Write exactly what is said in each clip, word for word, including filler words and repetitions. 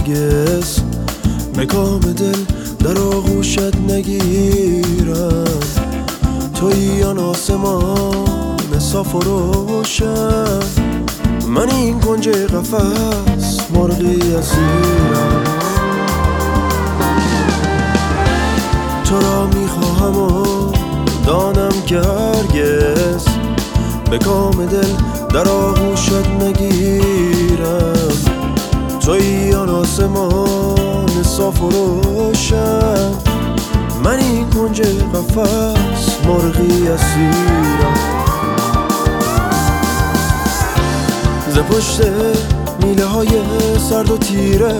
هرگز مقام دل در آغوشت نگیرم. تویی آن آسمان صاف و روشن، من این کنج قفس مرغی اسیرم. تو را میخواهم و دانم که هرگز به کام دل در آغوشت نگیرم. تویی آن آسمان صاف و روشن، من این کنج قفس مرغی اسیرم. ز پشت میله های سرد و تیره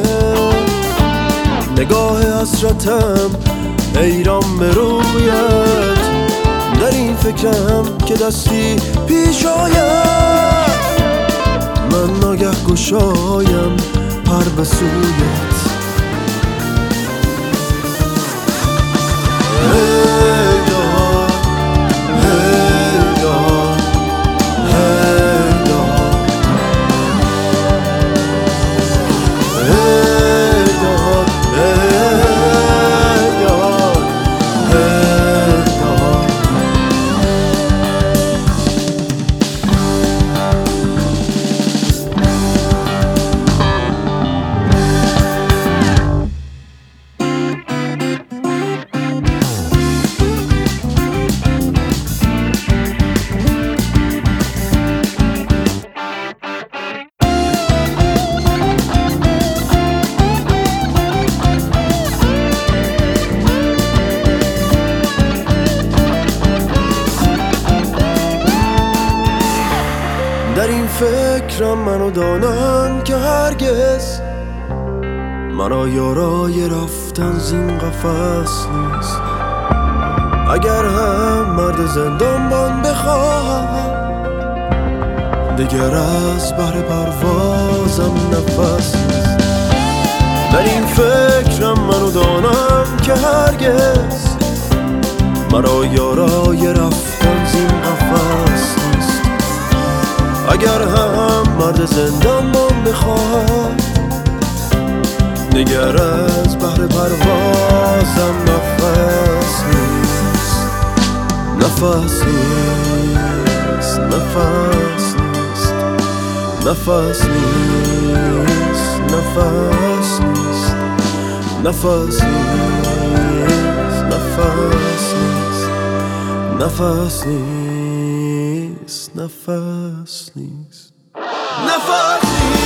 نگاه حسرتم حیران به رویت. در این فکرم که دستی پیش آید، من ناگه گشایم پر به سویت. در این فکرم منو دانم که هرگز مرا یارای رفتن زین قفس نیست. اگر هم مرد زندانبان بخواهم، دیگر از بهر پروازم نفس نیست. در این فکرم منو دانم که هرگز مرا یارای رفتن زین قفس نیست. اگر هم مرد زندانبان بخواهم، دیگر از بهر پروازم نفس نیست. نفس نیست، نفس نیست، نفس نیست، نفس نیست، نفس نیست، نفس نیست، نفس نیست، نفس نیست، نفس نیست.